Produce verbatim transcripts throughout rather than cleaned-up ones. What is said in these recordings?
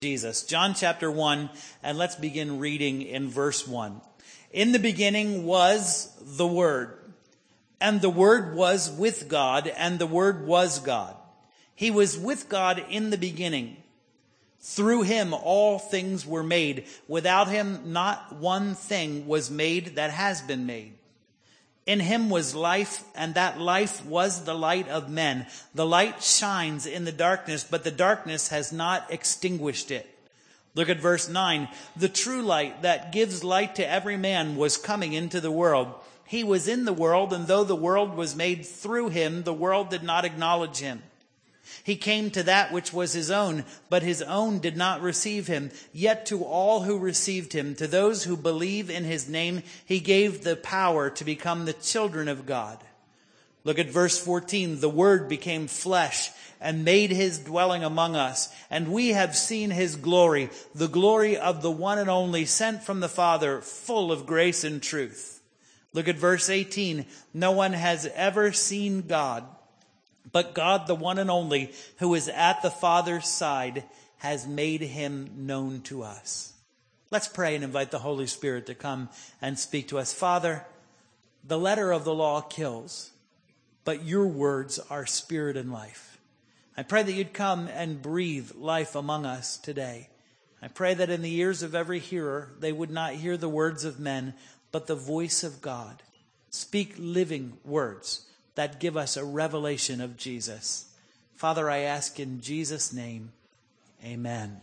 Jesus. John chapter one, and let's begin reading in verse one. In the beginning was the Word, and the Word was with God, and the Word was God. He was with God in the beginning. Through him all things were made. Without him not one thing was made that has been made. In him was life, and that life was the light of men. The light shines in the darkness, but the darkness has not extinguished it. Look at verse nine. The true light that gives light to every man was coming into the world. He was in the world, and though the world was made through him, the world did not acknowledge him. He came to that which was his own, but his own did not receive him. Yet to all who received him, to those who believe in his name, he gave the power to become the children of God. Look at verse fourteen. The Word became flesh and made his dwelling among us, and we have seen his glory, the glory of the one and only, sent from the Father, full of grace and truth. Look at verse eighteen. No one has ever seen God, but God, the one and only, who is at the Father's side, has made him known to us. Let's pray and invite the Holy Spirit to come and speak to us. Father, the letter of the law kills, but your words are spirit and life. I pray that you'd come and breathe life among us today. I pray that in the ears of every hearer, they would not hear the words of men, but the voice of God. Speak living words that give us a revelation of Jesus. Father, I ask in Jesus' name, amen.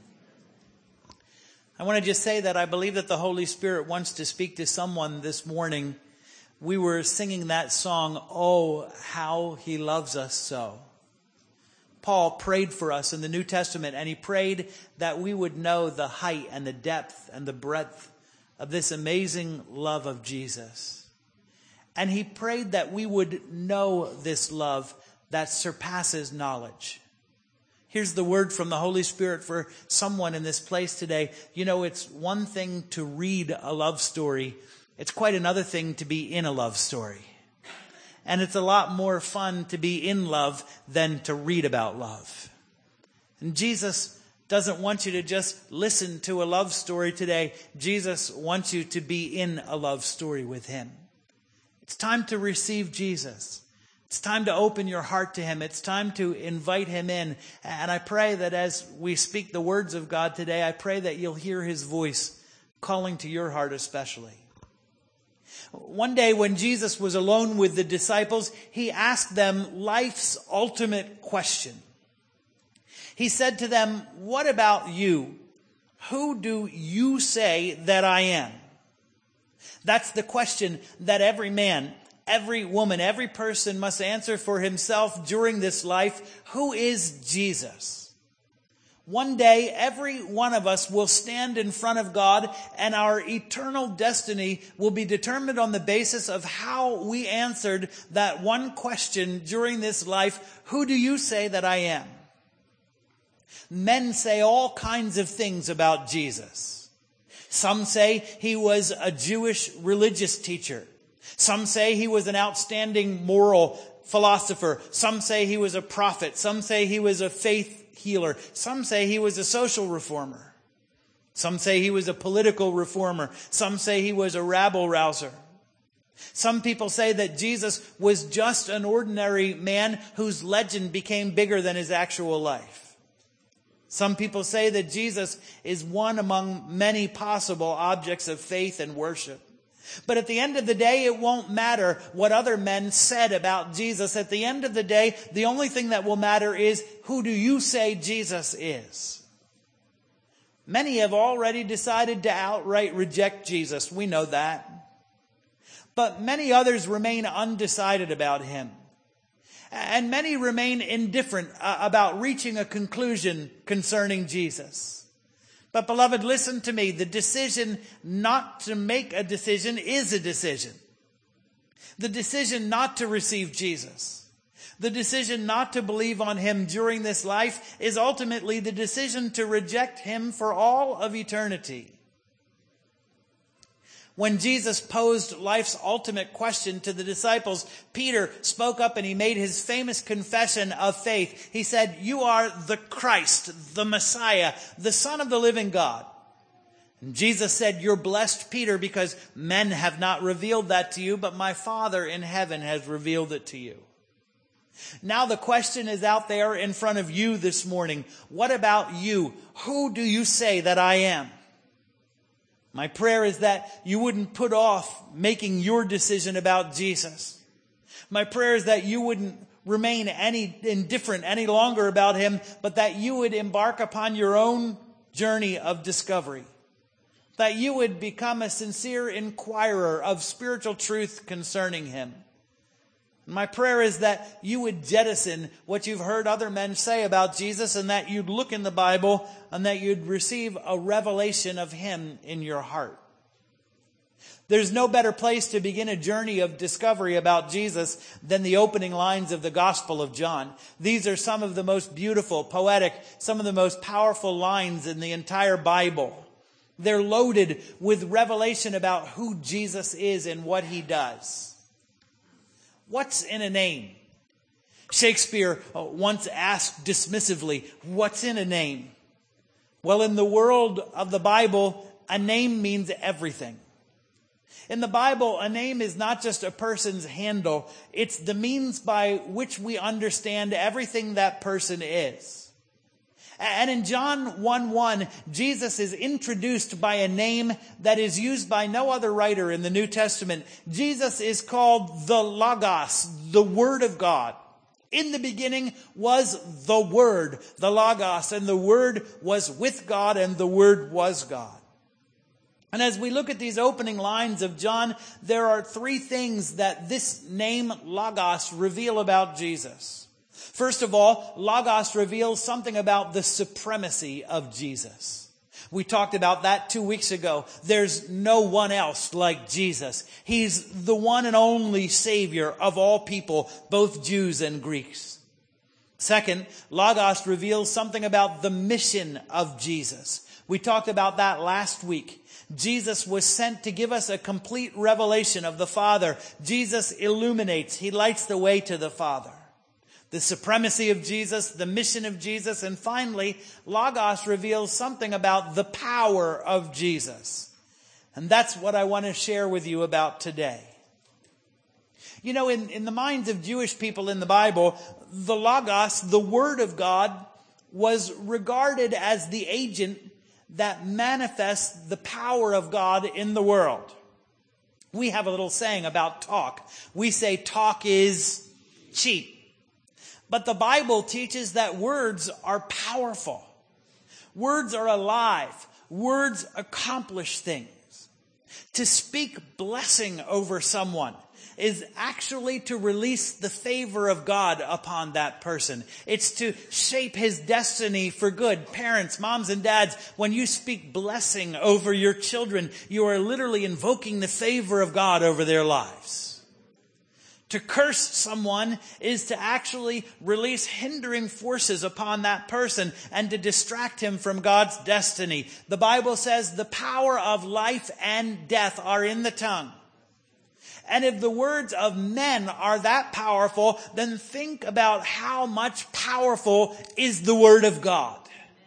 I want to just say that I believe that the Holy Spirit wants to speak to someone this morning. We were singing that song, Oh, How He Loves Us So. Paul prayed for us in the New Testament, and he prayed that we would know the height and the depth and the breadth of this amazing love of Jesus. And he prayed that we would know this love that surpasses knowledge. Here's the word from the Holy Spirit for someone in this place today. You know, it's one thing to read a love story. It's quite another thing to be in a love story. And it's a lot more fun to be in love than to read about love. And Jesus doesn't want you to just listen to a love story today. Jesus wants you to be in a love story with him. It's time to receive Jesus. It's time to open your heart to him. It's time to invite him in. And I pray that as we speak the words of God today, I pray that you'll hear his voice calling to your heart especially. One day when Jesus was alone with the disciples, he asked them life's ultimate question. He said to them, "What about you? Who do you say that I am?" That's the question that every man, every woman, every person must answer for himself during this life. Who is Jesus? One day, every one of us will stand in front of God, and our eternal destiny will be determined on the basis of how we answered that one question during this life. Who do you say that I am? Men say all kinds of things about Jesus. Some say he was a Jewish religious teacher. Some say he was an outstanding moral philosopher. Some say he was a prophet. Some say he was a faith healer. Some say he was a social reformer. Some say he was a political reformer. Some say he was a rabble-rouser. Some people say that Jesus was just an ordinary man whose legend became bigger than his actual life. Some people say that Jesus is one among many possible objects of faith and worship. But at the end of the day, it won't matter what other men said about Jesus. At the end of the day, the only thing that will matter is, who do you say Jesus is? Many have already decided to outright reject Jesus. We know that. But many others remain undecided about him. And many remain indifferent uh, about reaching a conclusion concerning Jesus. But beloved, listen to me. The decision not to make a decision is a decision. The decision not to receive Jesus, the decision not to believe on him during this life, is ultimately the decision to reject him for all of eternity. When Jesus posed life's ultimate question to the disciples, Peter spoke up and he made his famous confession of faith. He said, "You are the Christ, the Messiah, the Son of the living God." And Jesus said, "You're blessed, Peter, because men have not revealed that to you, but my Father in heaven has revealed it to you." Now the question is out there in front of you this morning. What about you? Who do you say that I am? My prayer is that you wouldn't put off making your decision about Jesus. My prayer is that you wouldn't remain any indifferent any longer about him, but that you would embark upon your own journey of discovery. That you would become a sincere inquirer of spiritual truth concerning him. My prayer is that you would jettison what you've heard other men say about Jesus, and that you'd look in the Bible and that you'd receive a revelation of him in your heart. There's no better place to begin a journey of discovery about Jesus than the opening lines of the Gospel of John. These are some of the most beautiful, poetic, some of the most powerful lines in the entire Bible. They're loaded with revelation about who Jesus is and what he does. What's in a name? Shakespeare once asked dismissively, "What's in a name?" Well, in the world of the Bible, a name means everything. In the Bible, a name is not just a person's handle. It's the means by which we understand everything that person is. And in John one one, Jesus is introduced by a name that is used by no other writer in the New Testament. Jesus is called the Logos, the Word of God. In the beginning was the Word, the Logos, and the Word was with God, and the Word was God. And as we look at these opening lines of John, there are three things that this name Logos reveal about Jesus. First of all, Logos reveals something about the supremacy of Jesus. We talked about that two weeks ago. There's no one else like Jesus. He's the one and only Savior of all people, both Jews and Greeks. Second, Logos reveals something about the mission of Jesus. We talked about that last week. Jesus was sent to give us a complete revelation of the Father. Jesus illuminates. He lights the way to the Father. The supremacy of Jesus, the mission of Jesus, and finally, Logos reveals something about the power of Jesus. And that's what I want to share with you about today. You know, in, in the minds of Jewish people in the Bible, the Logos, the Word of God, was regarded as the agent that manifests the power of God in the world. We have a little saying about talk. We say talk is cheap. But the Bible teaches that words are powerful. Words are alive. Words accomplish things. To speak blessing over someone is actually to release the favor of God upon that person. It's to shape his destiny for good. Parents, moms and dads, when you speak blessing over your children, you are literally invoking the favor of God over their lives. To curse someone is to actually release hindering forces upon that person and to distract him from God's destiny. The Bible says the power of life and death are in the tongue. And if the words of men are that powerful, then think about how much powerful is the Word of God.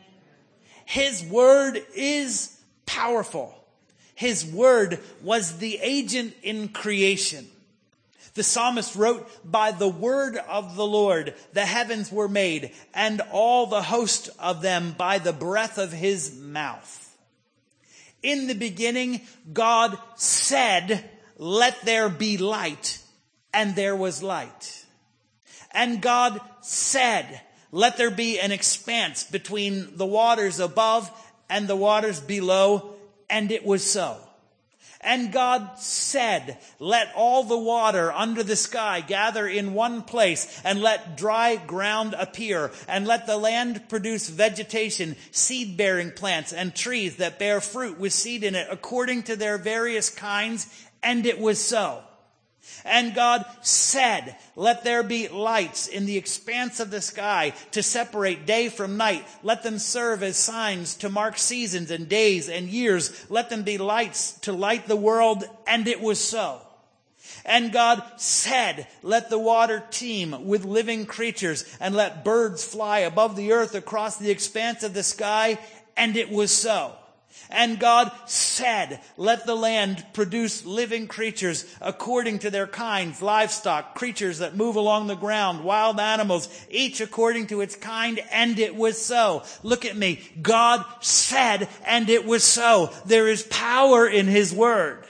His Word is powerful. His Word was the agent in creation. The psalmist wrote, "By the word of the Lord the heavens were made, and all the host of them by the breath of his mouth." In the beginning, God said, "Let there be light," and there was light. And God said, "Let there be an expanse between the waters above and the waters below," and it was so. And God said, "Let all the water under the sky gather in one place, and let dry ground appear, and let the land produce vegetation, seed-bearing plants, and trees that bear fruit with seed in it, according to their various kinds." And it was so. And God said, let there be lights in the expanse of the sky to separate day from night. Let them serve as signs to mark seasons and days and years. Let them be lights to light the world. And it was so. And God said, let the water teem with living creatures, and let birds fly above the earth across the expanse of the sky. And it was so. And God said, let the land produce living creatures according to their kinds, livestock, creatures that move along the ground, wild animals, each according to its kind. And it was so. Look at me. God said, and it was so. There is power in His word.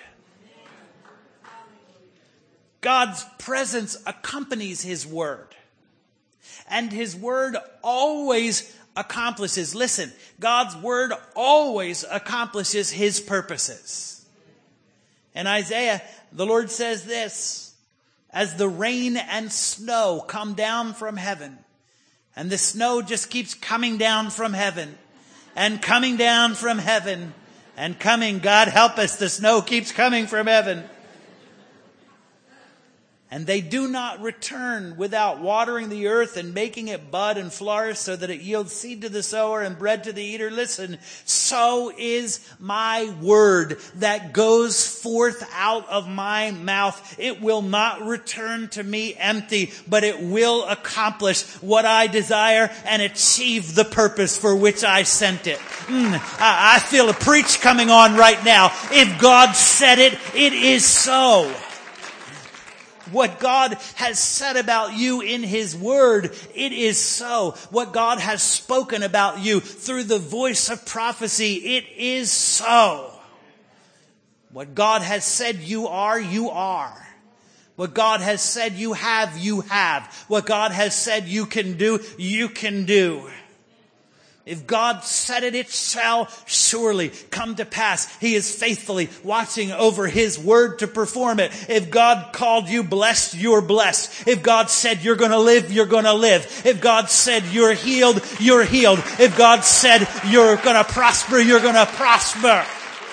God's presence accompanies His word. And His word always accomplishes, listen, God's word always accomplishes His purposes. In Isaiah, the Lord says this, as the rain and snow come down from heaven, and the snow just keeps coming down from heaven, and coming down from heaven, and coming, God help us, the snow keeps coming from heaven. And they do not return without watering the earth and making it bud and flourish so that it yields seed to the sower and bread to the eater. Listen, so is my word that goes forth out of my mouth. It will not return to me empty, but it will accomplish what I desire and achieve the purpose for which I sent it. Mm, I, I feel a preach coming on right now. If God said it, it is so. What God has said about you in His word, it is so. What God has spoken about you through the voice of prophecy, it is so. What God has said you are, you are. What God has said you have, you have. What God has said you can do, you can do. If God said it, it shall surely come to pass. He is faithfully watching over His word to perform it. If God called you blessed, you're blessed. If God said you're going to live, you're going to live. If God said you're healed, you're healed. If God said you're going to prosper, you're going to prosper.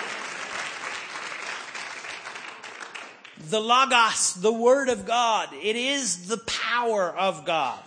The Logos, the Word of God, it is the power of God.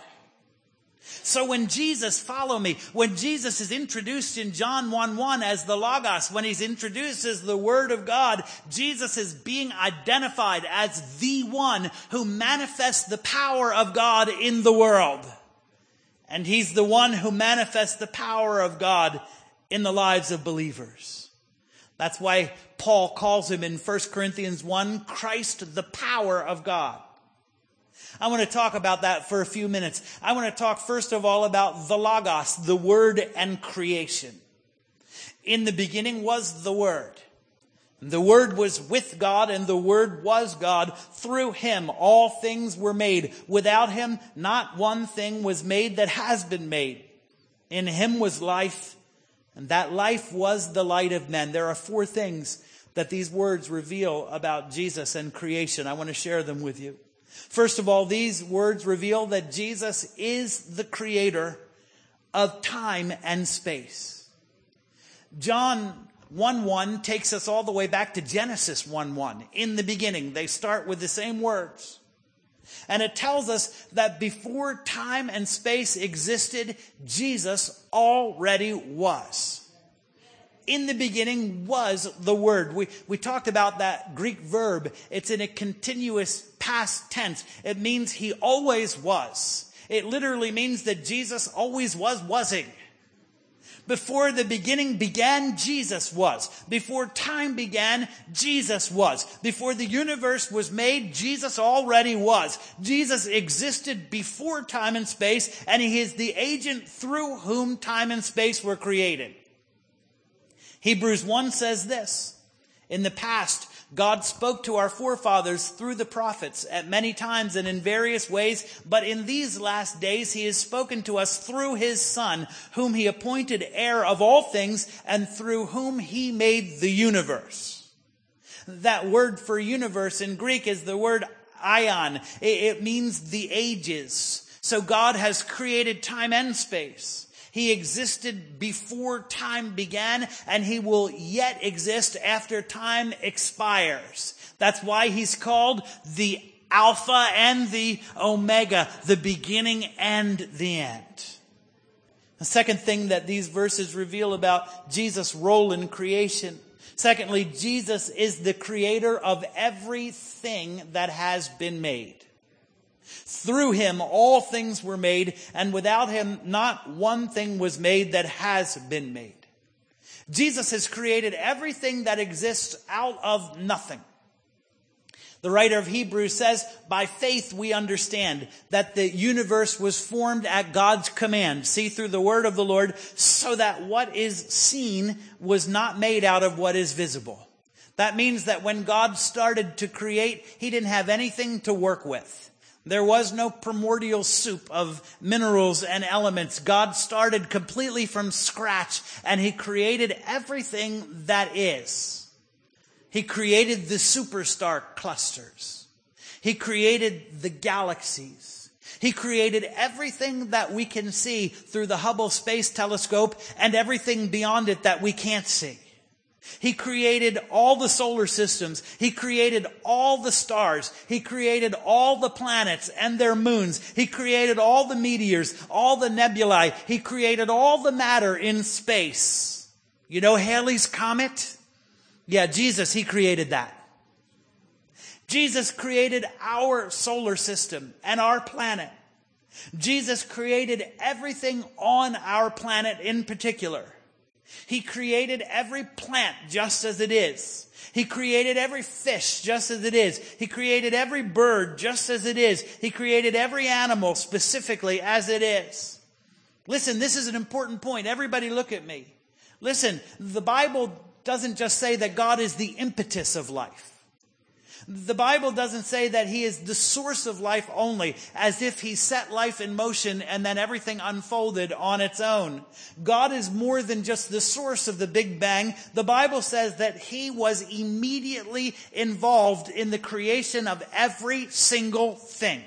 So when Jesus, follow me, when Jesus is introduced in John one one as the Logos, when He's introduced as the Word of God, Jesus is being identified as the one who manifests the power of God in the world. And He's the one who manifests the power of God in the lives of believers. That's why Paul calls Him in First Corinthians one, Christ, the power of God. I want to talk about that for a few minutes. I want to talk first of all about the Logos, the Word and creation. In the beginning was the Word. The Word was with God, and the Word was God. Through Him all things were made. Without Him not one thing was made that has been made. In Him was life, and that life was the light of men. There are four things that these words reveal about Jesus and creation. I want to share them with you. First of all, these words reveal that Jesus is the creator of time and space. John one one takes us all the way back to Genesis one one. In the beginning, they start with the same words. And it tells us that before time and space existed, Jesus already was. In the beginning was the Word. We, we talked about that Greek verb. It's in a continuous past tense. It means He always was. It literally means that Jesus always was wasing. Before the beginning began, Jesus was. Before time began, Jesus was. Before the universe was made, Jesus already was. Jesus existed before time and space, and He is the agent through whom time and space were created. Hebrews one says this, in the past, God spoke to our forefathers through the prophets at many times and in various ways, but in these last days He has spoken to us through His Son, whom He appointed heir of all things and through whom He made the universe. That word for universe in Greek is the word aion. It means the ages. So God has created time and space. He existed before time began, and He will yet exist after time expires. That's why He's called the Alpha and the Omega, the beginning and the end. The second thing that these verses reveal about Jesus' role in creation. Secondly, Jesus is the creator of everything that has been made. Through him, all things were made, and without him, not one thing was made that has been made. Jesus has created everything that exists out of nothing. The writer of Hebrews says, by faith we understand that the universe was formed at God's command. See, through the word of the Lord, so that what is seen was not made out of what is visible. That means that when God started to create, he didn't have anything to work with. There was no primordial soup of minerals and elements. God started completely from scratch, and he created everything that is. He created the superstar clusters. He created the galaxies. He created everything that we can see through the Hubble Space Telescope and everything beyond it that we can't see. He created all the solar systems. He created all the stars. He created all the planets and their moons. He created all the meteors, all the nebulae. He created all the matter in space. You know Halley's Comet? Yeah, Jesus, he created that. Jesus created our solar system and our planet. Jesus created everything on our planet in particular. He created every plant just as it is. He created every fish just as it is. He created every bird just as it is. He created every animal specifically as it is. Listen, this is an important point. Everybody look at me. Listen, the Bible doesn't just say that God is the impetus of life. The Bible doesn't say that he is the source of life only, as if he set life in motion and then everything unfolded on its own. God is more than just the source of the Big Bang. The Bible says that he was immediately involved in the creation of every single thing.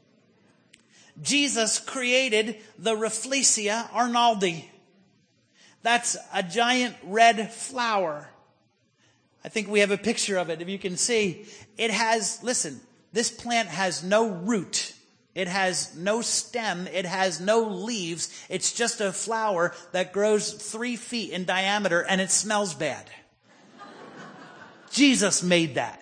Jesus created the Rafflesia arnoldi. That's a giant red flower. I think we have a picture of it. If you can see, it has, listen, this plant has no root. It has no stem. It has no leaves. It's just a flower that grows three feet in diameter and it smells bad. Jesus made that.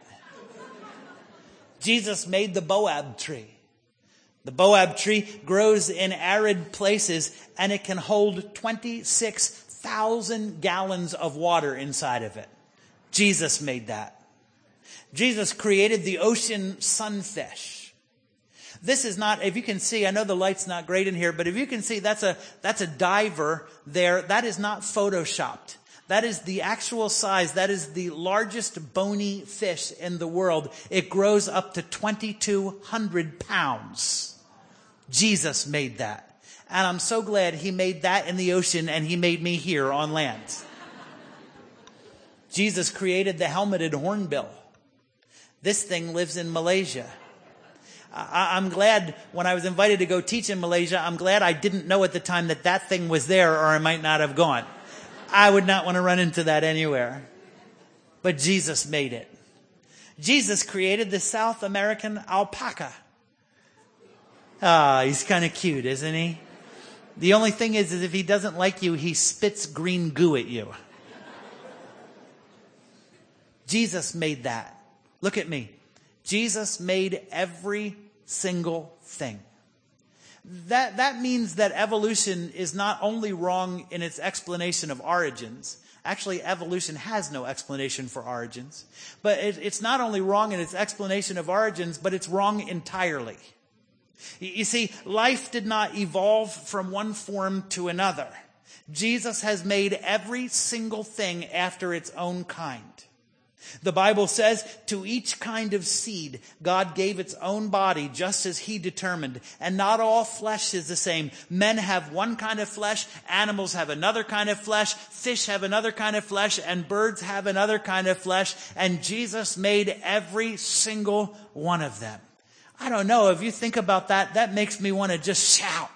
Jesus made the boab tree. The boab tree grows in arid places and it can hold twenty-six thousand gallons of water inside of it. Jesus made that. Jesus created the ocean sunfish. This is not, if you can see, I know the light's not great in here, but if you can see, that's a, that's a diver there. That is not photoshopped. That is the actual size. That is the largest bony fish in the world. It grows up to twenty-two hundred pounds. Jesus made that. And I'm so glad he made that in the ocean and he made me here on land. Jesus created the helmeted hornbill. This thing lives in Malaysia. I, I'm glad when I was invited to go teach in Malaysia, I'm glad I didn't know at the time that that thing was there, or I might not have gone. I would not want to run into that anywhere. But Jesus made it. Jesus created the South American alpaca. Ah, he's kind of cute, isn't he? The only thing is, is if he doesn't like you, he spits green goo at you. Jesus made that. Look at me. Jesus made every single thing. That, that means that evolution is not only wrong in its explanation of origins. Actually, evolution has no explanation for origins. But it, it's not only wrong in its explanation of origins, but it's wrong entirely. You see, life did not evolve from one form to another. Jesus has made every single thing after its own kind. The Bible says, to each kind of seed, God gave its own body just as he determined. And not all flesh is the same. Men have one kind of flesh, animals have another kind of flesh, fish have another kind of flesh, and birds have another kind of flesh. And Jesus made every single one of them. I don't know, if you think about that, that makes me want to just shout.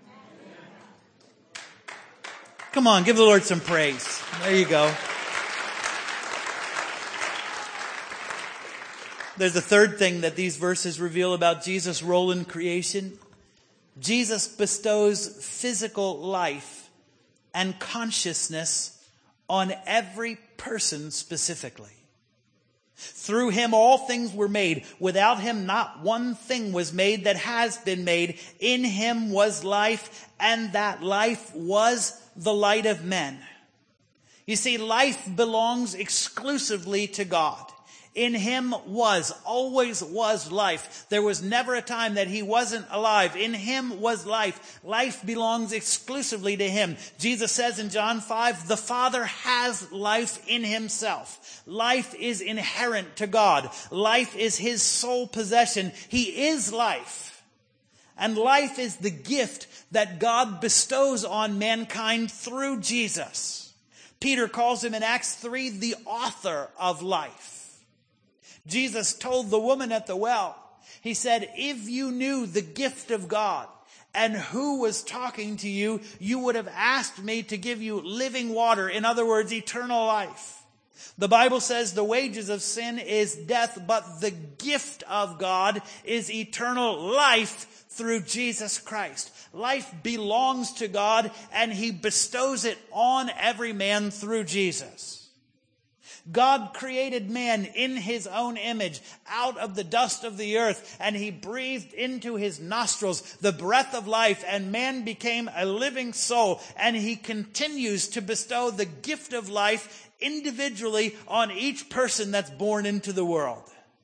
Come on, give the Lord some praise. There you go. There's a third thing that these verses reveal about Jesus' role in creation. Jesus bestows physical life and consciousness on every person specifically. Through him all things were made. Without him not one thing was made that has been made. In him was life, and that life was the light of men. You see, life belongs exclusively to God. In him was, always was life. There was never a time that he wasn't alive. In him was life. Life belongs exclusively to him. Jesus says in John five, the Father has life in himself. Life is inherent to God. Life is his sole possession. He is life. And life is the gift that God bestows on mankind through Jesus. Peter calls him in Acts three the author of life. Jesus told the woman at the well, he said, if you knew the gift of God and who was talking to you, you would have asked me to give you living water. In other words, eternal life. The Bible says the wages of sin is death, but the gift of God is eternal life through Jesus Christ. Life belongs to God, and he bestows it on every man through Jesus. God created man in his own image out of the dust of the earth, and he breathed into his nostrils the breath of life, and man became a living soul, and he continues to bestow the gift of life individually on each person that's born into the world.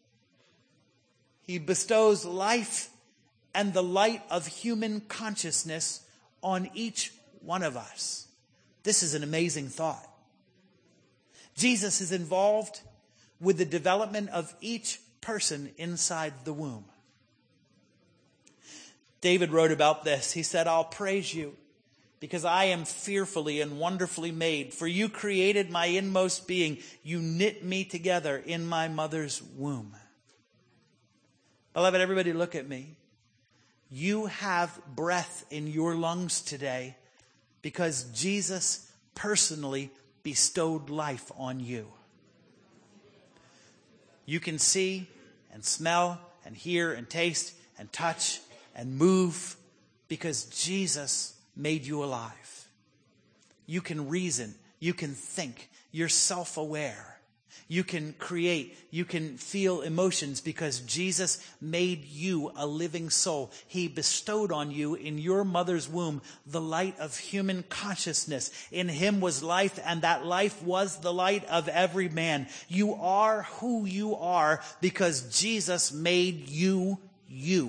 He bestows life and the light of human consciousness on each one of us. This is an amazing thought. Jesus is involved with the development of each person inside the womb. David wrote about this. He said, I'll praise you because I am fearfully and wonderfully made. For you created my inmost being. You knit me together in my mother's womb. Beloved, everybody look at me. You have breath in your lungs today because Jesus personally bestowed life on you. You can see and smell and hear and taste and touch and move because Jesus made you alive. You can reason. You can think. You're self-aware. You can create. You can feel emotions because Jesus made you a living soul. He bestowed on you in your mother's womb the light of human consciousness. In him was life, and that life was the light of every man. You are who you are because Jesus made you you.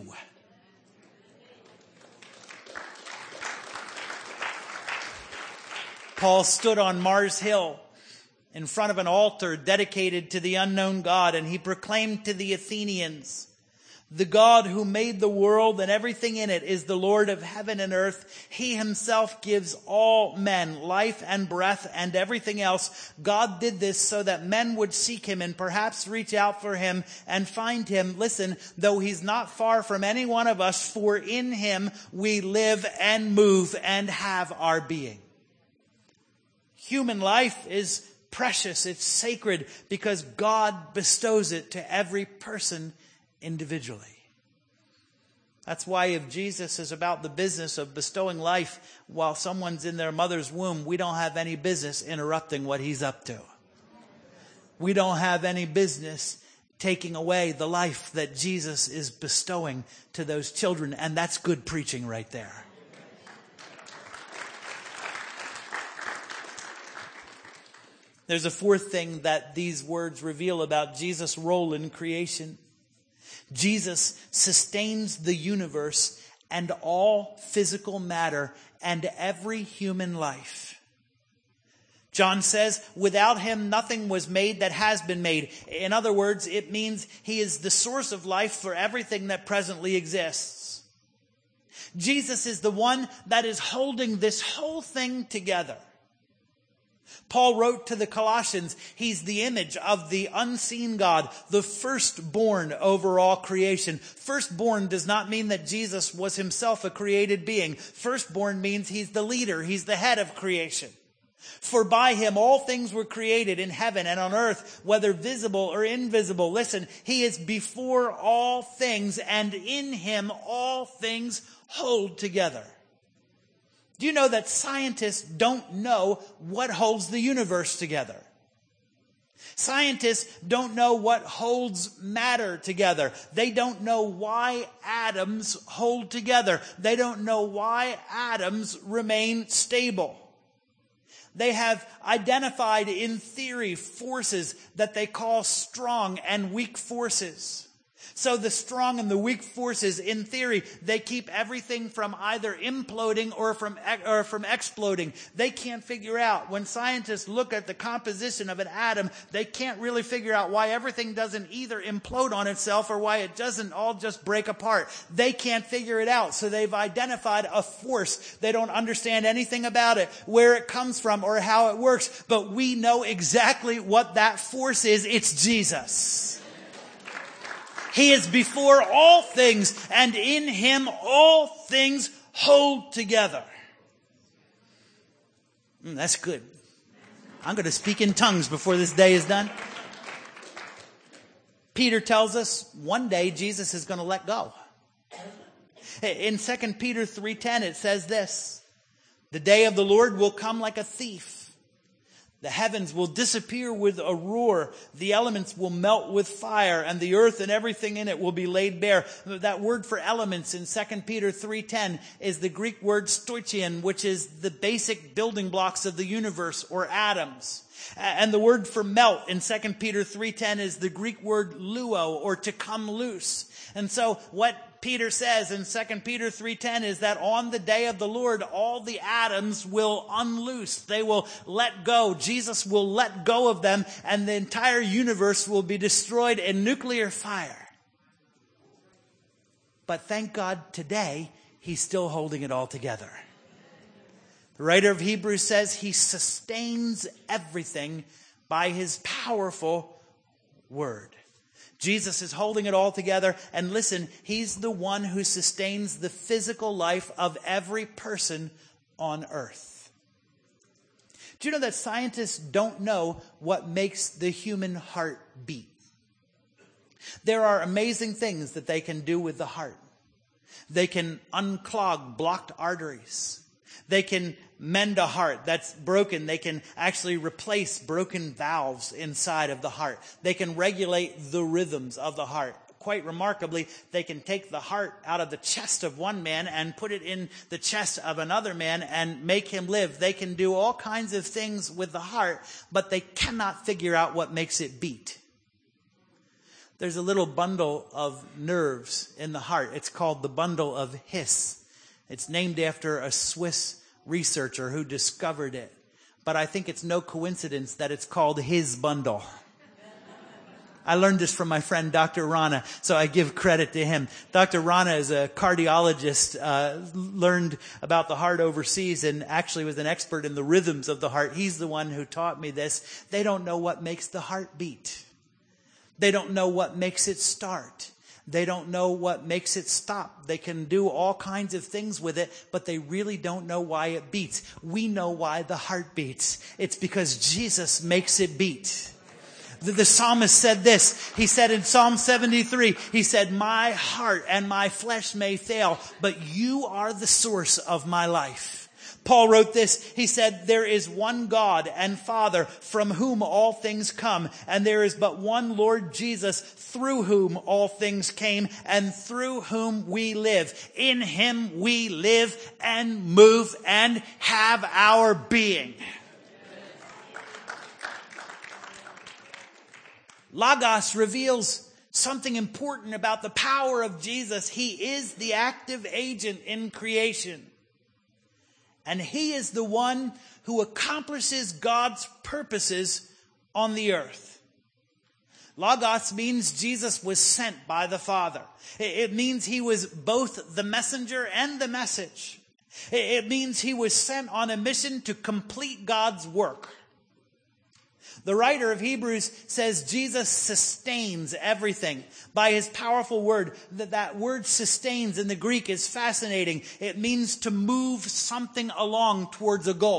Paul stood on Mars Hill in front of an altar dedicated to the unknown God, and he proclaimed to the Athenians, the God who made the world and everything in it is the Lord of heaven and earth. He himself gives all men life and breath and everything else. God did this so that men would seek him and perhaps reach out for him and find him. Listen, though he's not far from any one of us, for in him we live and move and have our being. Human life is precious, it's sacred because God bestows it to every person individually. That's why if Jesus is about the business of bestowing life while someone's in their mother's womb, we don't have any business interrupting what he's up to. We don't have any business taking away the life that Jesus is bestowing to those children, and that's good preaching right there. There's a fourth thing that these words reveal about Jesus' role in creation. Jesus sustains the universe and all physical matter and every human life. John says, without him nothing was made that has been made. In other words, it means he is the source of life for everything that presently exists. Jesus is the one that is holding this whole thing together. Paul wrote to the Colossians, he's the image of the unseen God, the firstborn over all creation. Firstborn does not mean that Jesus was himself a created being. Firstborn means he's the leader, he's the head of creation. For by him all things were created in heaven and on earth, whether visible or invisible. Listen, he is before all things, and in him all things hold together. Do you know that scientists don't know what holds the universe together? Scientists don't know what holds matter together. They don't know why atoms hold together. They don't know why atoms remain stable. They have identified in theory forces that they call strong and weak forces. So the strong and the weak forces, in theory, they keep everything from either imploding or from or from exploding. They can't figure out, when scientists look at the composition of an atom, they can't really figure out why everything doesn't either implode on itself or why it doesn't all just break apart. They can't figure it out. So they've identified a force. They don't understand anything about it, where it comes from or how it works. But we know exactly what that force is. It's Jesus. He is before all things, and in him all things hold together. Mm, that's good. I'm going to speak in tongues before this day is done. Peter tells us one day Jesus is going to let go. In Second Peter three ten, it says this: the day of the Lord will come like a thief. The heavens will disappear with a roar. The elements will melt with fire, and the earth and everything in it will be laid bare. That word for elements in Second Peter three ten is the Greek word stoichion, which is the basic building blocks of the universe, or atoms. And the word for melt in Second Peter three ten is the Greek word luo, or to come loose. And so what Peter says in Second Peter three ten is that on the day of the Lord, all the atoms will unloose. They will let go. Jesus will let go of them, and the entire universe will be destroyed in nuclear fire. But thank God today, he's still holding it all together. The writer of Hebrews says he sustains everything by his powerful word. Jesus is holding it all together. And listen, he's the one who sustains the physical life of every person on earth. Do you know that scientists don't know what makes the human heart beat? There are amazing things that they can do with the heart. They can unclog blocked arteries. They can mend a heart that's broken. They can actually replace broken valves inside of the heart. They can regulate the rhythms of the heart. Quite remarkably, they can take the heart out of the chest of one man and put it in the chest of another man and make him live. They can do all kinds of things with the heart, but they cannot figure out what makes it beat. There's a little bundle of nerves in the heart. It's called the bundle of His. It's named after a Swiss researcher who discovered it. But I think it's no coincidence that it's called his bundle. I learned this from my friend, Doctor Rana, so I give credit to him. Doctor Rana is a cardiologist, uh, learned about the heart overseas, and actually was an expert in the rhythms of the heart. He's the one who taught me this. They don't know what makes the heart beat. They don't know what makes it start. They don't know what makes it stop. They can do all kinds of things with it, but they really don't know why it beats. We know why the heart beats. It's because Jesus makes it beat. The, the psalmist said this. He said in Psalm seventy-three, he said, "My heart and my flesh may fail, but you are the source of my life." Paul wrote this. He said, "There is one God and Father from whom all things come, and there is but one Lord Jesus through whom all things came and through whom we live. In him we live and move and have our being." Logos reveals something important about the power of Jesus. He is the active agent in creation. And he is the one who accomplishes God's purposes on the earth. Logos means Jesus was sent by the Father. It means he was both the messenger and the message. It means he was sent on a mission to complete God's work. The writer of Hebrews says Jesus sustains everything by his powerful word. That that word sustains in the Greek is fascinating. It means to move something along towards a goal.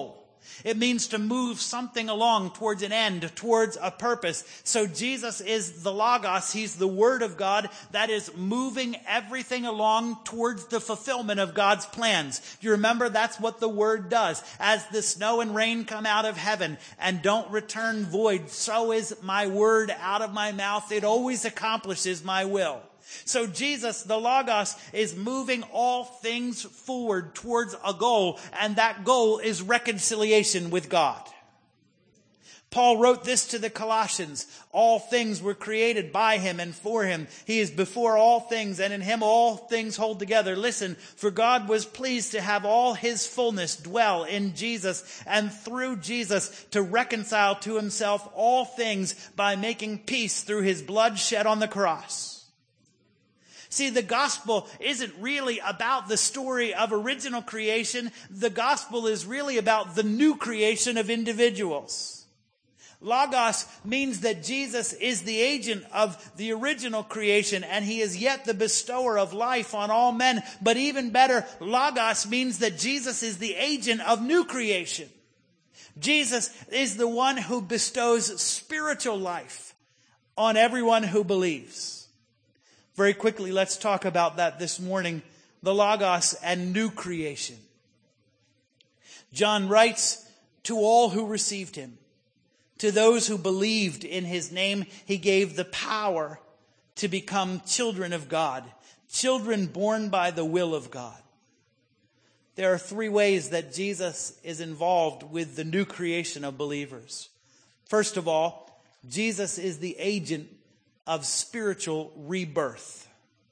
It means to move something along towards an end, towards a purpose. So Jesus is the Logos. He's the Word of God that is moving everything along towards the fulfillment of God's plans. Do you remember that's what the Word does? As the snow and rain come out of heaven and don't return void, so is my word out of my mouth. It always accomplishes my will. So Jesus, the Logos, is moving all things forward towards a goal, and that goal is reconciliation with God. Paul wrote this to the Colossians. All things were created by him and for him. He is before all things, and in him all things hold together. Listen, for God was pleased to have all his fullness dwell in Jesus, and through Jesus to reconcile to himself all things by making peace through his blood shed on the cross. See, the gospel isn't really about the story of original creation. The gospel is really about the new creation of individuals. Logos means that Jesus is the agent of the original creation, and he is yet the bestower of life on all men. But even better, Logos means that Jesus is the agent of new creation. Jesus is the one who bestows spiritual life on everyone who believes. Very quickly, let's talk about that this morning, the Logos and new creation. John writes, to all who received him, to those who believed in his name, he gave the power to become children of God, children born by the will of God. There are three ways that Jesus is involved with the new creation of believers. First of all, Jesus is the agent of spiritual rebirth.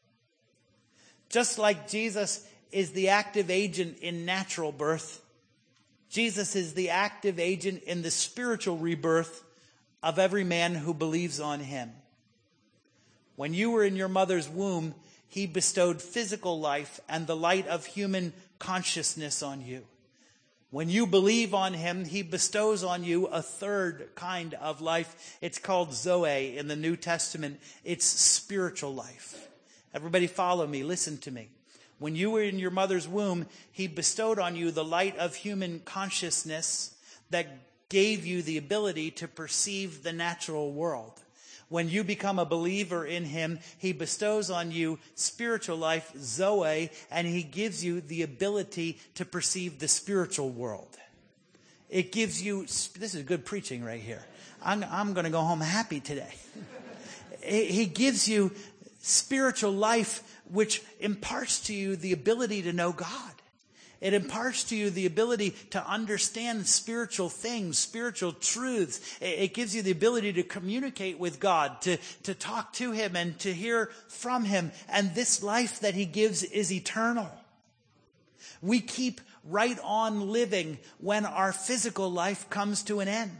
Just like Jesus is the active agent in natural birth, Jesus is the active agent in the spiritual rebirth of every man who believes on him. When you were in your mother's womb, he bestowed physical life and the light of human consciousness on you. When you believe on him, he bestows on you a third kind of life. It's called Zoe in the New Testament. It's spiritual life. Everybody follow me. Listen to me. When you were in your mother's womb, he bestowed on you the light of human consciousness that gave you the ability to perceive the natural world. When you become a believer in him, he bestows on you spiritual life, Zoe, and he gives you the ability to perceive the spiritual world. It gives you, this is good preaching right here. I'm, I'm going to go home happy today. He gives you spiritual life, which imparts to you the ability to know God. It imparts to you the ability to understand spiritual things, spiritual truths. It gives you the ability to communicate with God, to, to talk to him and to hear from him. And this life that he gives is eternal. We keep right on living when our physical life comes to an end.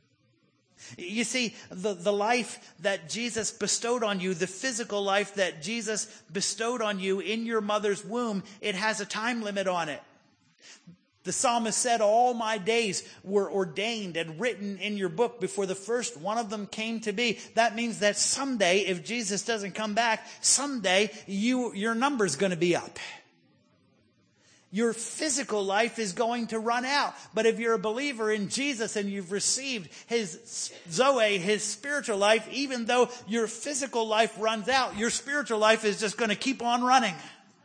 You see, the, the life that Jesus bestowed on you, the physical life that Jesus bestowed on you in your mother's womb, it has a time limit on it. The psalmist said, all my days were ordained and written in your book before the first one of them came to be. That means that someday, if Jesus doesn't come back, someday you, your number's going to be up. Your physical life is going to run out. But if you're a believer in Jesus and you've received his Zoe, his spiritual life, even though your physical life runs out, your spiritual life is just going to keep on running.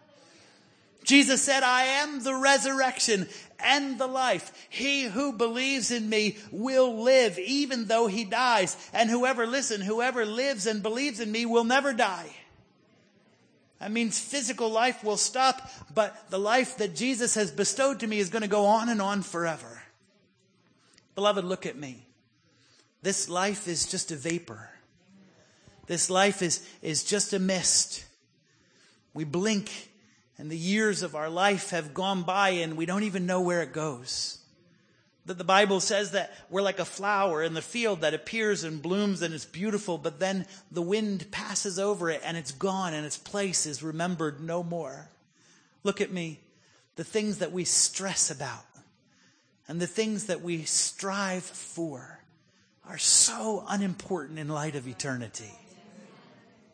Jesus said, I am the resurrection and the life. He who believes in me will live even though he dies. And whoever, listen, whoever lives and believes in me will never die. That means physical life will stop, but the life that Jesus has bestowed to me is going to go on and on forever. Beloved, look at me. This life is just a vapor. This life is, is just a mist. We blink and the years of our life have gone by and we don't even know where it goes. That the Bible says that we're like a flower in the field that appears and blooms and it's beautiful, but then the wind passes over it and it's gone and its place is remembered no more. Look at me. The things that we stress about and the things that we strive for are so unimportant in light of eternity.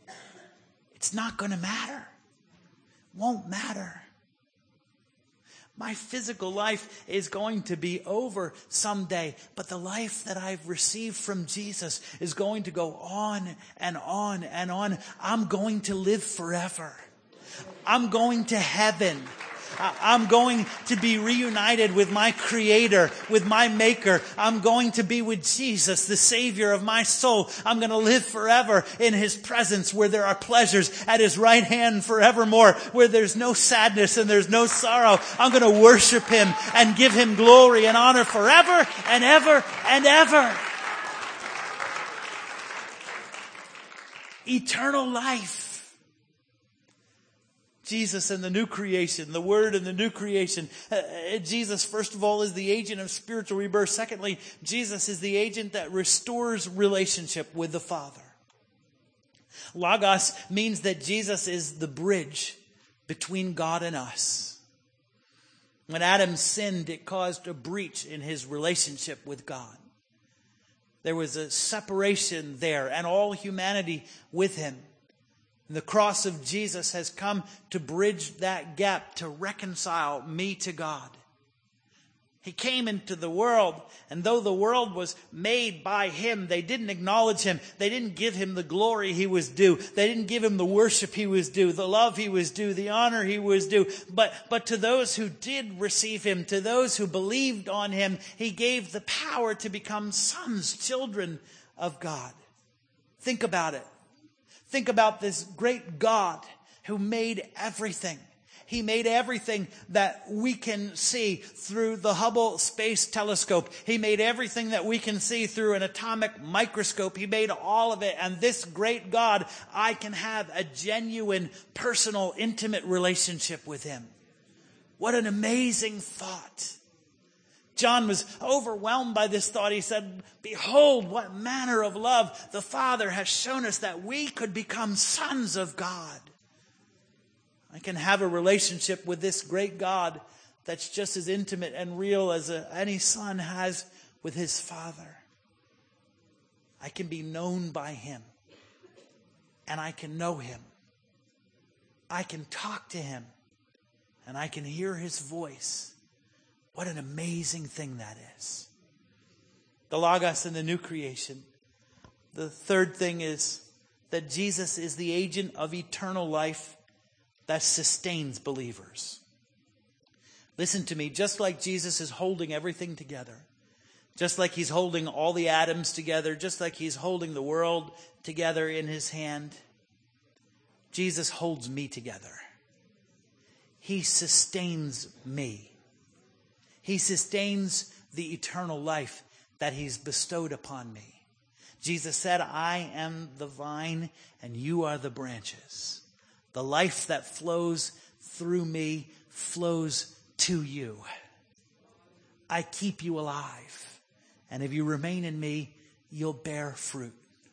It's not going to matter. Won't matter. My physical life is going to be over someday, but the life that I've received from Jesus is going to go on and on and on. I'm going to live forever. I'm going to heaven. I'm going to be reunited with my Creator, with my Maker. I'm going to be with Jesus, the Savior of my soul. I'm going to live forever in His presence where there are pleasures, at His right hand forevermore, where there's no sadness and there's no sorrow. I'm going to worship Him and give Him glory and honor forever and ever and ever. Eternal life. Jesus and the new creation, the Word and the new creation. Uh, Jesus, first of all, is the agent of spiritual rebirth. Secondly, Jesus is the agent that restores relationship with the Father. Logos means that Jesus is the bridge between God and us. When Adam sinned, it caused a breach in his relationship with God. There was a separation there, and all humanity with Him. And the cross of Jesus has come to bridge that gap, to reconcile me to God. He came into the world, and though the world was made by Him, they didn't acknowledge Him. They didn't give Him the glory He was due. They didn't give Him the worship He was due, the love He was due, the honor He was due. But, but to those who did receive Him, to those who believed on Him, He gave the power to become sons, children of God. Think about it. Think about this great God who made everything. He made everything that we can see through the Hubble Space Telescope. He made everything that we can see through an atomic microscope. He made all of it. And this great God, I can have a genuine, personal, intimate relationship with Him. What an amazing thought. John was overwhelmed by this thought. He said, "Behold, what manner of love the Father has shown us that we could become sons of God." I can have a relationship with this great God that's just as intimate and real as a, any son has with his Father. I can be known by Him, and I can know Him. I can talk to Him, and I can hear His voice. What an amazing thing that is. The Logos and the new creation. The third thing is that Jesus is the agent of eternal life that sustains believers. Listen to me, just like Jesus is holding everything together, just like He's holding all the atoms together, just like He's holding the world together in His hand, Jesus holds me together. He sustains me. He sustains the eternal life that He's bestowed upon me. Jesus said, "I am the vine and you are the branches." The life that flows through me flows to you. I keep you alive. And if you remain in me, you'll bear fruit.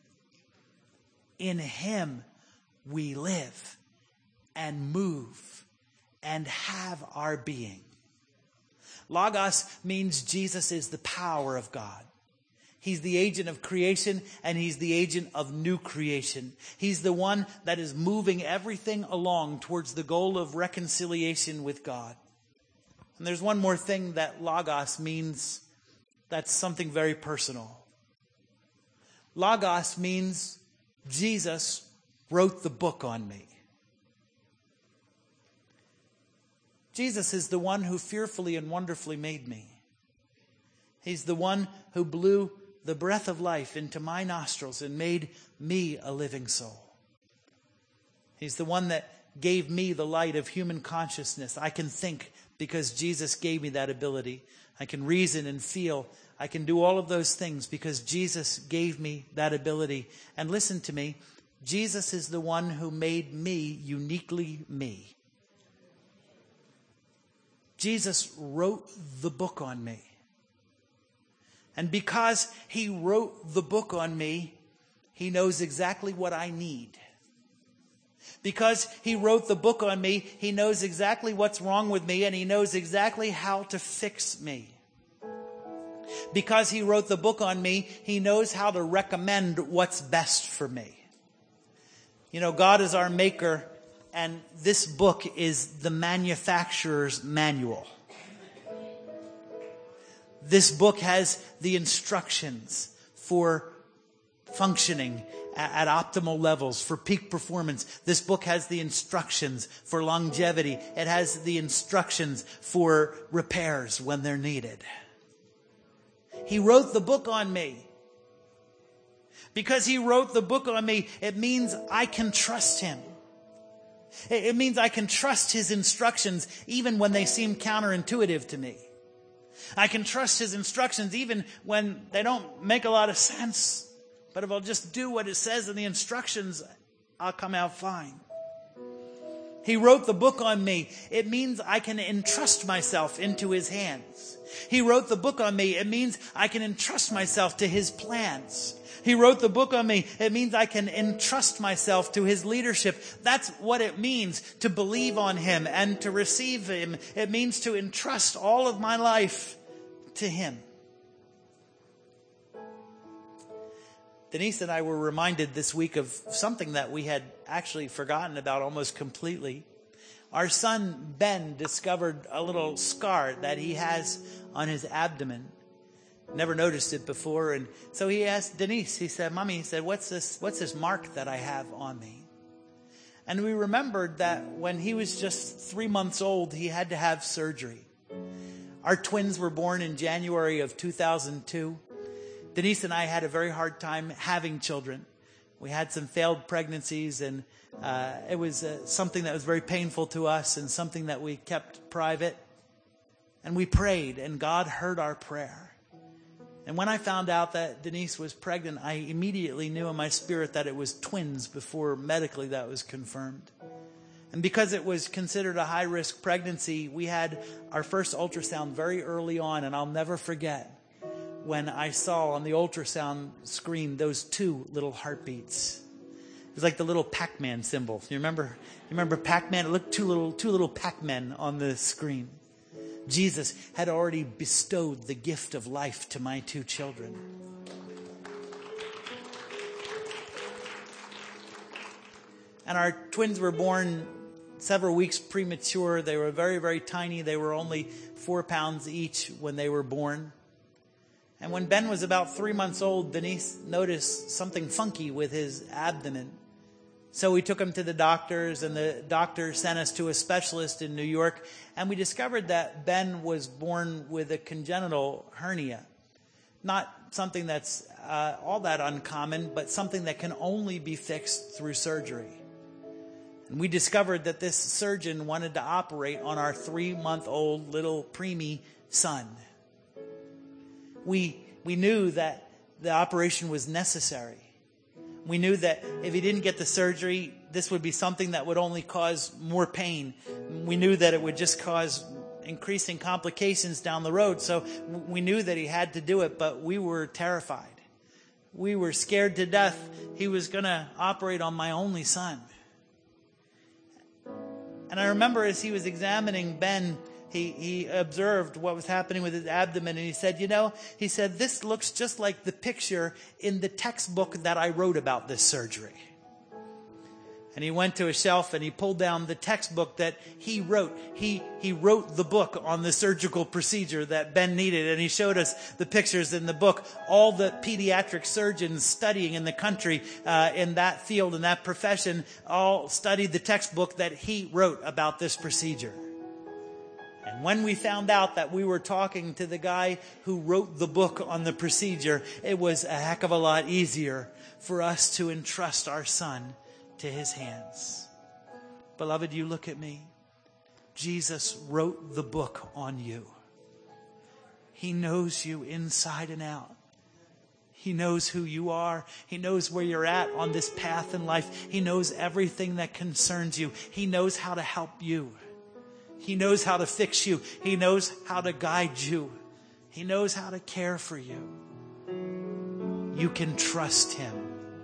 In Him we live and move and have our being. Logos means Jesus is the power of God. He's the agent of creation, and He's the agent of new creation. He's the one that is moving everything along towards the goal of reconciliation with God. And there's one more thing that Logos means that's something very personal. Logos means Jesus wrote the book on me. Jesus is the one who fearfully and wonderfully made me. He's the one who blew the breath of life into my nostrils and made me a living soul. He's the one that gave me the light of human consciousness. I can think because Jesus gave me that ability. I can reason and feel. I can do all of those things because Jesus gave me that ability. And listen to me, Jesus is the one who made me uniquely me. Jesus wrote the book on me. And because He wrote the book on me, He knows exactly what I need. Because He wrote the book on me, He knows exactly what's wrong with me, and He knows exactly how to fix me. Because He wrote the book on me, He knows how to recommend what's best for me. You know, God is our maker, and this book is the manufacturer's manual. This book has the instructions for functioning at optimal levels, for peak performance. This book has the instructions for longevity. It has the instructions for repairs when they're needed. He wrote the book on me. Because he wrote the book on me, it means I can trust him. It means I can trust his instructions even when they seem counterintuitive to me. I can trust his instructions even when they don't make a lot of sense. But if I'll just do what it says in the instructions, I'll come out fine. He wrote the book on me. It means I can entrust myself into his hands. He wrote the book on me. It means I can entrust myself to his plans. He wrote the book on me. It means I can entrust myself to his leadership. That's what it means to believe on him and to receive him. It means to entrust all of my life to him. Denise and I were reminded this week of something that we had actually forgotten about almost completely. Our son Ben discovered a little scar that he has on his abdomen. Never noticed it before, and so he asked Denise, he said, Mommy, he said, what's this, what's this mark that I have on me? And we remembered that when he was just three months old, he had to have surgery. Our twins were born in January of two thousand two. Denise and I had a very hard time having children. We had some failed pregnancies, and uh, it was uh, something that was very painful to us and something that we kept private. And we prayed, and God heard our prayer. And when I found out that Denise was pregnant, I immediately knew in my spirit that it was twins before medically that was confirmed. And because it was considered a high-risk pregnancy, we had our first ultrasound very early on, and I'll never forget when I saw on the ultrasound screen those two little heartbeats. It was like the little Pac-Man symbol. You remember? You remember Pac-Man? It looked two little two little Pac-Men on the screen. Jesus had already bestowed the gift of life to my two children. And our twins were born several weeks premature. They were very, very tiny. They were only four pounds each when they were born. And when Ben was about three months old, Denise noticed something funky with his abdomen. So we took him to the doctors, and the doctor sent us to a specialist in New York. And we discovered that Ben was born with a congenital hernia. Not something that's uh, all that uncommon, but something that can only be fixed through surgery. And we discovered that this surgeon wanted to operate on our three-month-old little preemie son. We we knew that the operation was necessary. We knew that if he didn't get the surgery, this would be something that would only cause more pain. We knew that it would just cause increasing complications down the road. So we knew that he had to do it, but we were terrified. We were scared to death he was going to operate on my only son. And I remember as he was examining Ben, He, he observed what was happening with his abdomen, and he said, you know, he said, this looks just like the picture in the textbook that I wrote about this surgery. And he went to a shelf and he pulled down the textbook that he wrote. He, he wrote the book on the surgical procedure that Ben needed, and he showed us the pictures in the book. All the pediatric surgeons studying in the country uh, in that field, in that profession, all studied the textbook that he wrote about this procedure. And when we found out that we were talking to the guy who wrote the book on the procedure, it was a heck of a lot easier for us to entrust our son to his hands. Beloved, you look at me. Jesus wrote the book on you. He knows you inside and out. He knows who you are. He knows where you're at on this path in life. He knows everything that concerns you. He knows how to help you. He knows how to fix you. He knows how to guide you. He knows how to care for you. You can trust him.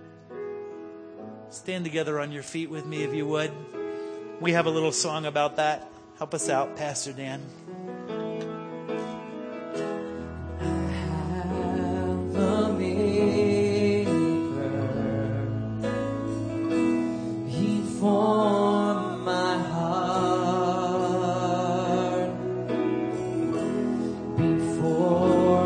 Stand together on your feet with me if you would. We have a little song about that. Help us out, Pastor Dan. Before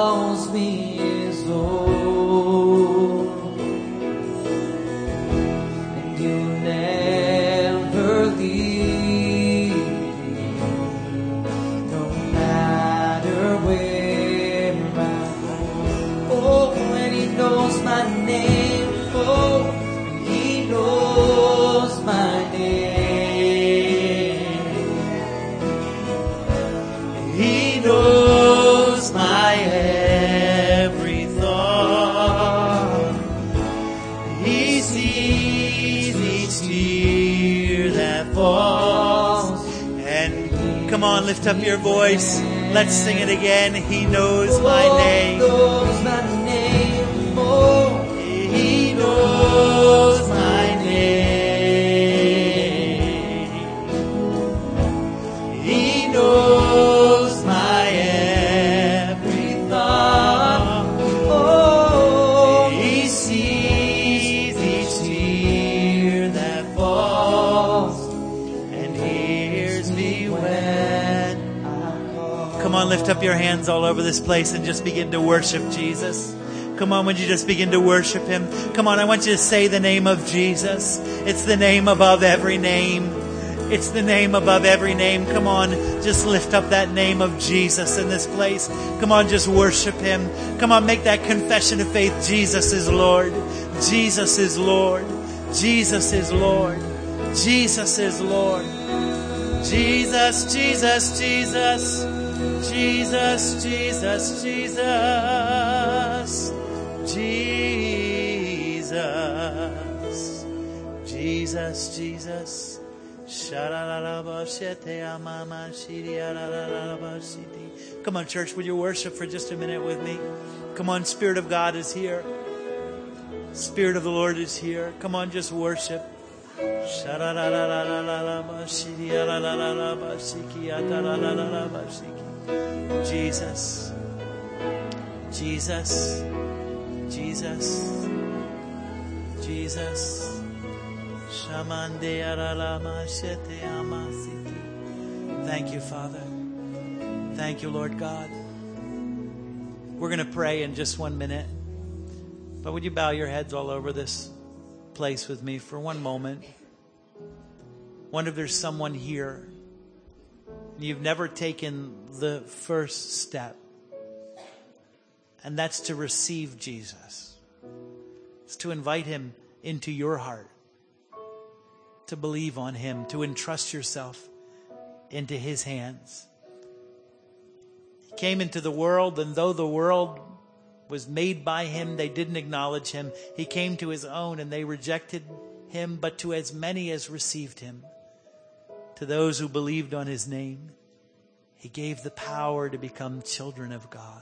calls me his own, and you'll never leave me, no matter where I go. Oh, and he knows my name. Oh, he knows my name. He knows my every thought. He sees each tear that falls. And come on, lift up your voice. Let's sing it again. He knows my name. He knows my name. Oh, he knows my name. He knows my every thought. Oh, he sees each tear that falls and hears me when I call. Come on, lift up your hands all over this place and just begin to worship Jesus. Come on, would you just begin to worship him? Come on, I want you to say the name of Jesus. It's the name above every name. It's the name above every name. Come on, just lift up that name of Jesus in this place. Come on, just worship him. Come on, make that confession of faith. Jesus is Lord. Jesus is Lord. Jesus is Lord. Jesus is Lord. Jesus, Jesus, Jesus. Jesus, Jesus, Jesus. Jesus, Jesus, Jesus. Come on, church, would you worship for just a minute with me? Come on, Spirit of God is here. Spirit of the Lord is here. Come on, just worship. Jesus, Jesus, Jesus, Jesus. Thank you, Father. Thank you, Lord God. We're going to pray in just one minute. But would you bow your heads all over this place with me for one moment? Wonder if there's someone here. You've never taken the first step. And that's to receive Jesus. It's to invite him into your heart. To believe on him. To entrust yourself into his hands. He came into the world, and though the world was made by him, they didn't acknowledge him. He came to his own, and they rejected him. But to as many as received him, to those who believed on his name, he gave the power to become children of God.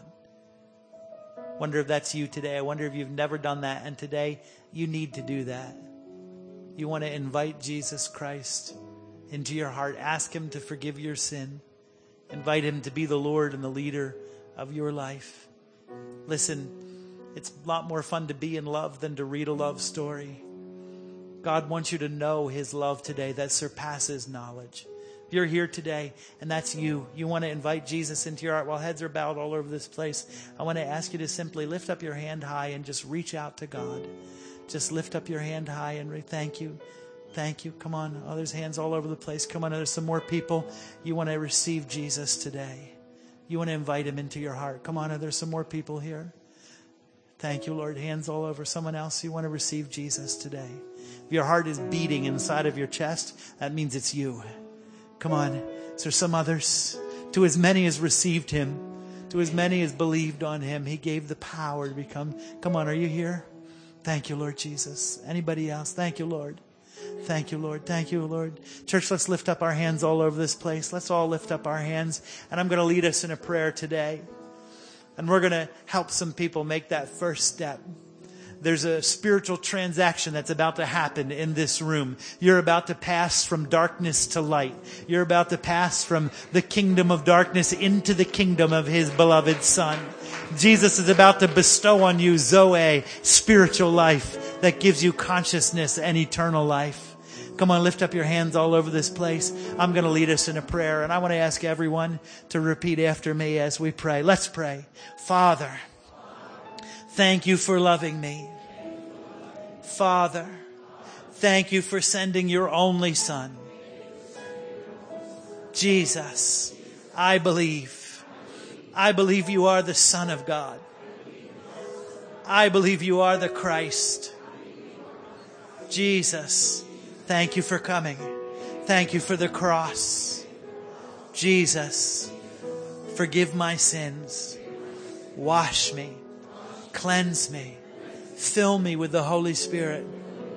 Wonder if that's you today. I wonder if you've never done that, and today you need to do that. You want to invite Jesus Christ into your heart. Ask him to forgive your sin. Invite him to be the Lord and the leader of your life. Listen, it's a lot more fun to be in love than to read a love story. God wants you to know his love today that surpasses knowledge. If you're here today and that's you, you want to invite Jesus into your heart while heads are bowed all over this place, I want to ask you to simply lift up your hand high and just reach out to God. Just lift up your hand high and re- thank you. Thank you. Come on. Oh, there's hands all over the place. Come on. There's some more people. You want to receive Jesus today. You want to invite him into your heart. Come on. There's some more people here. Thank you, Lord. Hands all over. Someone else, you want to receive Jesus today. If your heart is beating inside of your chest, that means it's you. Come on. Is there some others? To as many as received him, to as many as believed on him, he gave the power to become. Come on. Are you here? Thank you, Lord Jesus. Anybody else? Thank you, Lord. Thank you, Lord. Thank you, Lord. Church, let's lift up our hands all over this place. Let's all lift up our hands. And I'm going to lead us in a prayer today. And we're going to help some people make that first step. There's a spiritual transaction that's about to happen in this room. You're about to pass from darkness to light. You're about to pass from the kingdom of darkness into the kingdom of his beloved Son. Jesus is about to bestow on you Zoe, spiritual life that gives you consciousness and eternal life. Come on, lift up your hands all over this place. I'm going to lead us in a prayer, and I want to ask everyone to repeat after me as we pray. Let's pray. Father, thank you for loving me. Father, thank you for sending your only Son. Jesus, I believe. I believe you are the Son of God. I believe you are the Christ. Jesus, thank you for coming. Thank you for the cross. Jesus, forgive my sins. Wash me. Cleanse me. Fill me with the Holy Spirit.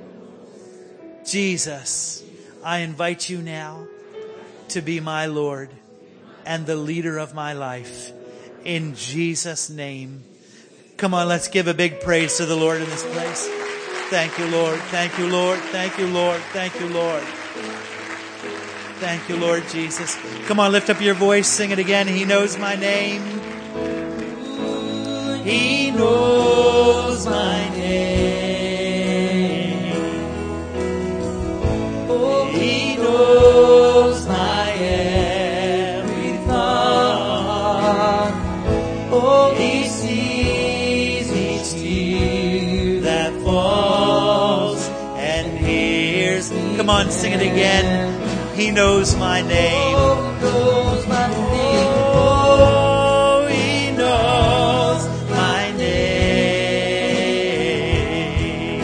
Jesus, I invite you now to be my Lord and the leader of my life. In Jesus' name. Come on, let's give a big praise to the Lord in this place. Thank you, Lord. Thank you, Lord. Thank you, Lord. Thank you, Lord. Thank you, Lord Jesus. Come on, lift up your voice. Sing it again. He knows my name. He knows my name. Oh, He knows my every thought. Oh, He sees each tear that falls and hears me. Come on, sing it again. He knows my name. Oh, He knows my name. Oh, He knows my name.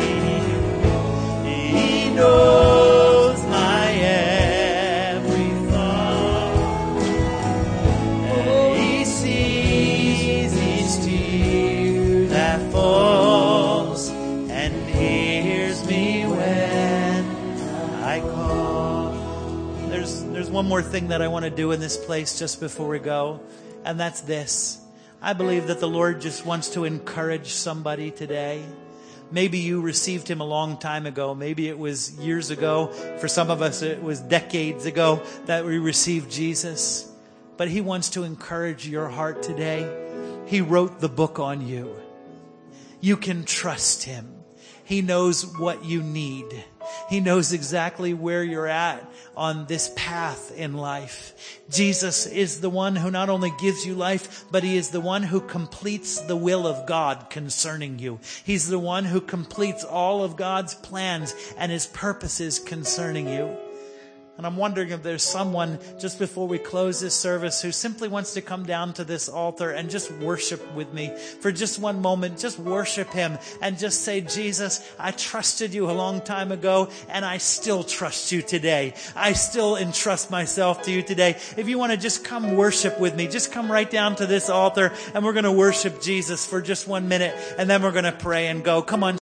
He knows my every thought. And He sees each tear that falls and hears me when I call. There's, there's one more thing that I want to do in this place just before we go, and that's this. I believe that the Lord just wants to encourage somebody today. Maybe you received Him a long time ago. Maybe it was years ago. For some of us, it was decades ago that we received Jesus. But He wants to encourage your heart today. He wrote the book on you. You can trust Him. He knows what you need. He knows exactly where you're at on this path in life. Jesus is the one who not only gives you life, but He is the one who completes the will of God concerning you. He's the one who completes all of God's plans and His purposes concerning you. And I'm wondering if there's someone just before we close this service who simply wants to come down to this altar and just worship with me for just one moment. Just worship Him and just say, Jesus, I trusted you a long time ago and I still trust you today. I still entrust myself to you today. If you want to just come worship with me, just come right down to this altar and we're going to worship Jesus for just one minute and then we're going to pray and go. Come on.